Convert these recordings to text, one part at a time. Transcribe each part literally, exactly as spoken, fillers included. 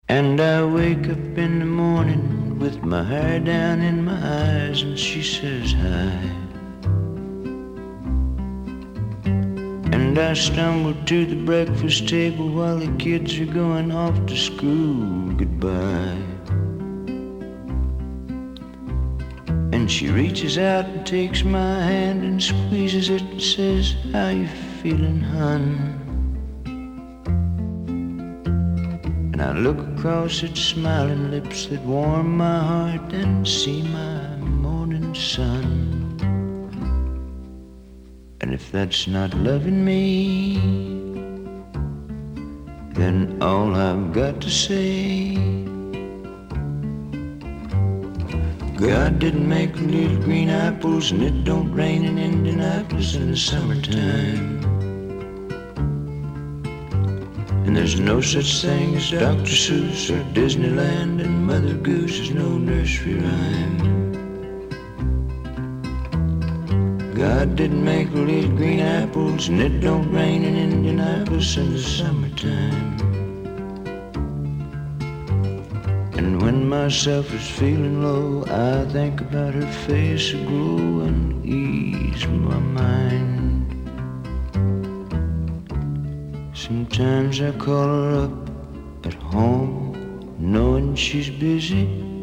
And I wake up in the morning with my hair down in my eyes, and she says hi. And I stumble to the breakfast table while the kids are going off to school. Goodbye. And she reaches out and takes my hand and squeezes it and says, how you feeling, hun? And I look across at smiling lips that warm my heart and see my morning sun. And if that's not loving me, then all I've got to say, God didn't make little green apples, and it don't rain in Indianapolis in the summertime. And there's no such thing as Doctor Seuss or Disneyland, and Mother Goose is no nursery rhyme. God didn't make little green apples, and it don't rain in Indianapolis in the summertime. And when myself is feeling low, I think about her face aglow and ease my mind. Sometimes I call her up at home, knowing she's busy,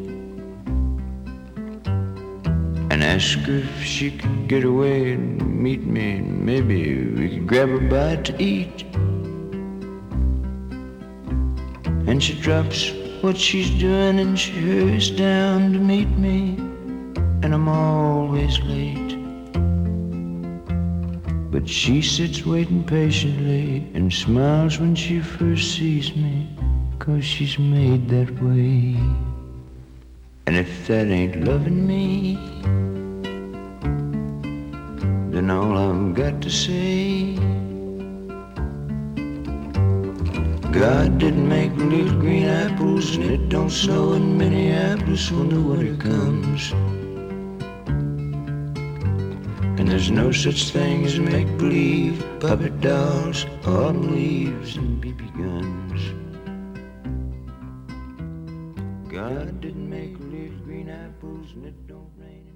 and ask her if she could get away and meet me, and maybe we could grab a bite to eat. And she drops what she's doing and she hurries down to meet me, and I'm always late. But she sits waiting patiently and smiles when she first sees me, 'cause she's made that way. And if that ain't loving me, then all I've got to say, God didn't make little green apples, and it don't snow in Minneapolis when the winter comes. And there's no such thing as make-believe, puppet dolls, autumn leaves, and B B guns. God didn't make little green apples, and it don't rain.